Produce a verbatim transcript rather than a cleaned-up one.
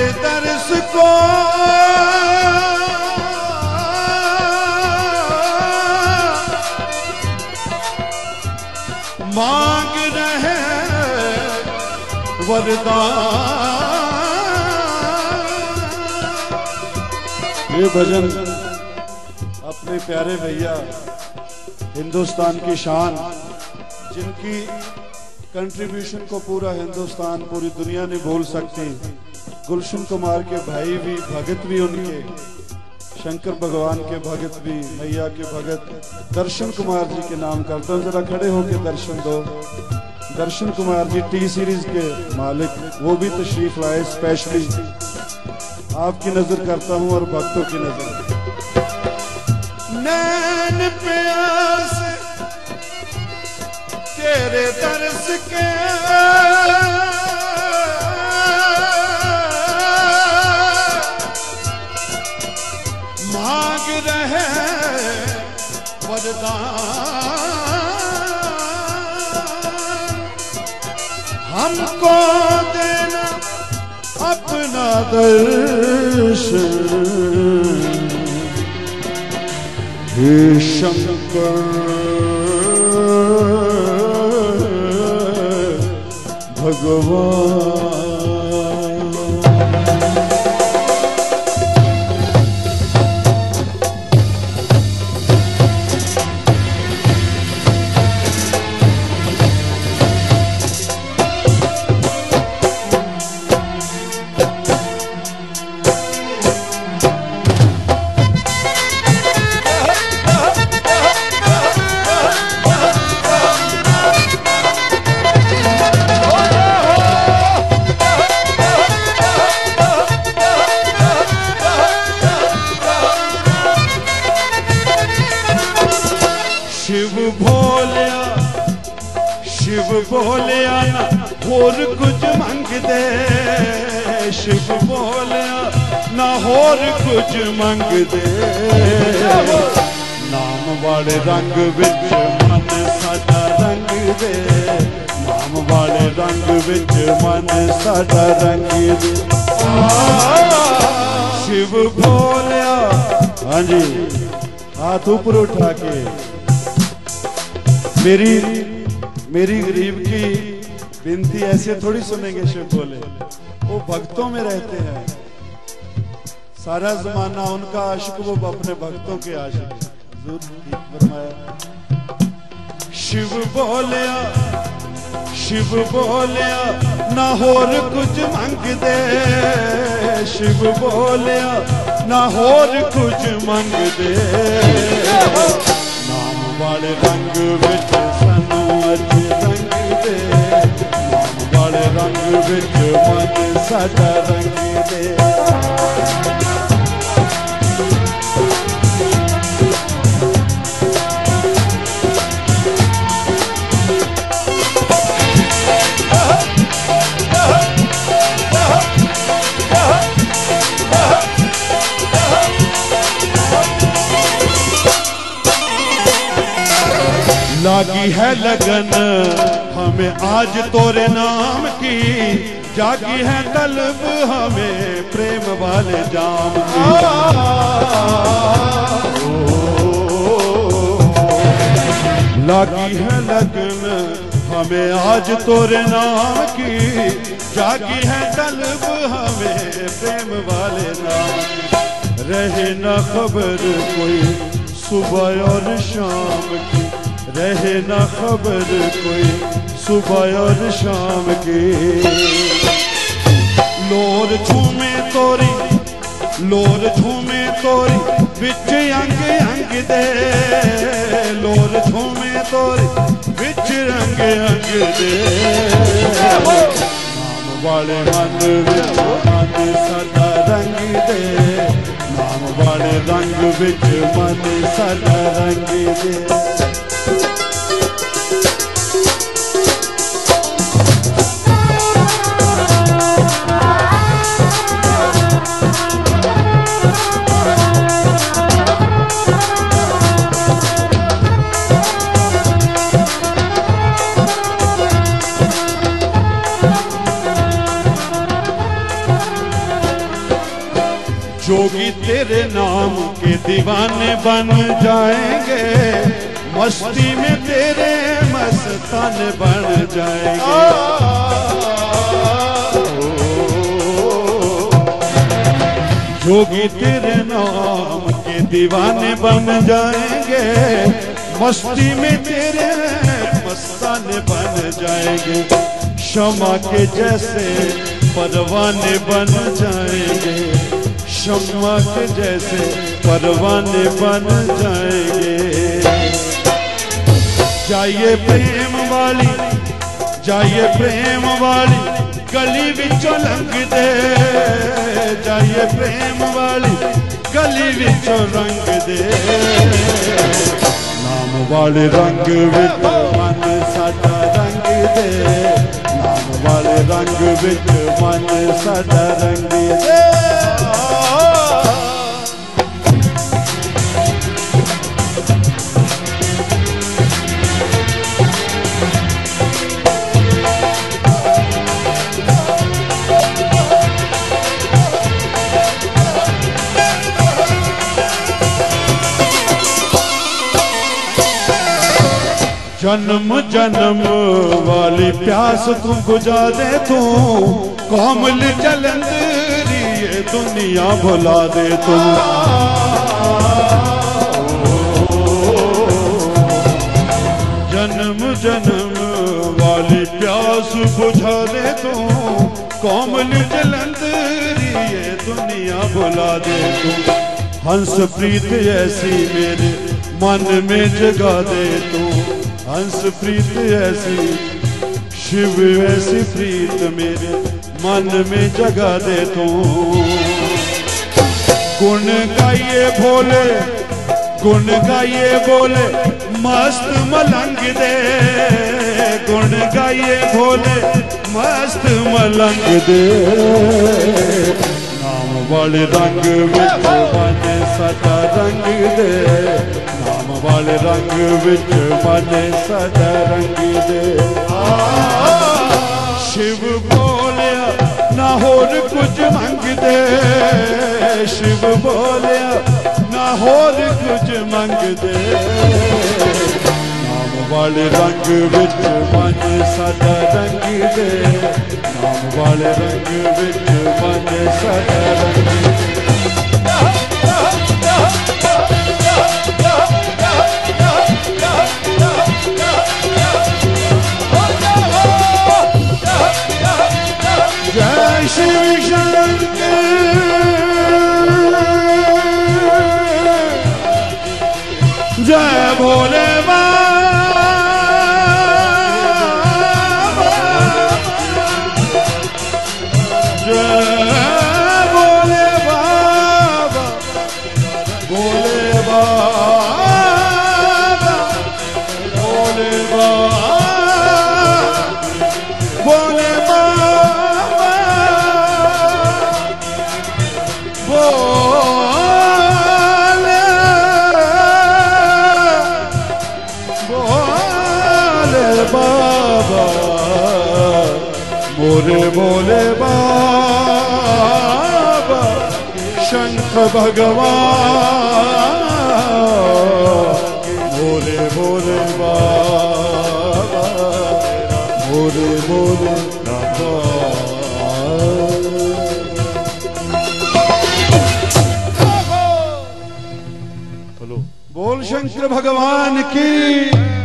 दर्श को मांग रहे वरदान। ये भजन अपने प्यारे भैया हिंदुस्तान की शान, जिनकी कंट्रीब्यूशन को पूरा हिंदुस्तान पूरी दुनिया नहीं भूल सकती, गुलशन कुमार के भाई भी, भगत भी उनके, शंकर भगवान के भगत भी, मैया के भगत दर्शन कुमार जी के नाम करता हूँ। जरा खड़े होके दर्शन दो। दर्शन कुमार जी टी सीरीज के मालिक, वो भी तशरीफ लाए स्पेशली। आपकी नजर करता हूँ और भक्तों की नजर। नैन प्यास तेरे दर्श के मांग रहे वरदान। हमको देना अपना दर्शन हे शंकर भगवान। बोलिया ना होर कुछ मंग दे, शिव बोलिया ना होर कुछ मंग दे। नाम वाले रंग विच मन साडा रंग दे, नाम वाले रंग विच मन साडा रंग दे। शिव बोलिया, हाँ जी, हाथ ऊपर उठा के। मेरी मेरी गरीब की विनती ऐसे थोड़ी सुनेंगे शिव बोले, वो भक्तों में रहते हैं। सारा जमाना उनका आशिक, वो अपने भक्तों के आशिक है। फरमाया शिव बोलिया, शिव बोलिया ना होर कुछ मंग दे, शिव बोलिया ना होर कुछ मंग दे। नाम वाले रंग विच सानू अज रंग दे, नाम वाले रंग विच मन साडा रंग दे। लागी है लगन हमें आज तोरे नाम की, जागी है तलब हमें प्रेम वाले जाम की। लागी है लगन हमें आज तोरे नाम की, जागी है तलब हमें प्रेम वाले नाम की। रहे न खबर कोई सुबह और शाम की, रहे ना खबर कोई सुबह और शाम की। लोर झूमे तोरी, लोर झूमे तोरी बिच अंग अंग दे, लोर झूमे तोरी बिच अंग अंग दे। नाम वाले मन विच मन साडा रंग दे, नाम वाले रंग विच मन साडा रंग दे। जोगी तेरे नाम के दीवाने बन जाएंगे, मस्ती में तेरे मस्ताने बन जाएंगे। जोगी तेरे नाम के दीवाने बन जाएंगे, मस्ती में तेरे मस्ताने बन जाएंगे। शमा के जैसे परवाने बन जाएंगे, शमा के जैसे परवाने बन जाएंगे। जाइए प्रेम वाली, जाइए प्रेम वाली गली विचों लंघ दे, जाइए प्रेम वाली गली विचों रंग दे। नाम वाले रंग विच मन साडा रंग दे, नाम वाले रंग विच मन साडा रंग दे। जन्म जन्म वाली प्यास तू बुझा दे, तू कोमल जलंधरी ये दुनिया भुला दे तू। जन्म जन्म वाली प्यास बुझा दे, तू कोमल जलंधरी ये दुनिया भुला दे तू। हंस प्रीत ऐसी मेरे मन में जगा दे तू, हंस प्रीत ऐसी शिव ऐसी प्रीत मेरे मन में जगा दे तू। गुण गाइए भोले, गुण गाइए बोले मस्त मलंग दे, गुण गाइए भोले मस्त मलंग दे। नाम वाले रंग विच मन साडा रंग दे, नाम वाले रंग विच मन साडा रंग दे। शिव बोलिया ना होर कुछ मंग दे, शिव बोलिया ना होर कुछ मंग दे। नाम वाले रंग विच मन साडा रंग दे, नाम वाले रंग विच मन साडा रंग दे। जय शिव शंकर, जय भोले बाबा, जय भोले बाबा, भोले बाबा, भोले बाबा, भोले बाबा, भोले भोले बाबा, मोरे भोले बाबा, शंख भगवान, मोरे भोले बाबा, मोरे भोले बाबा। बोल शंकर भगवान की।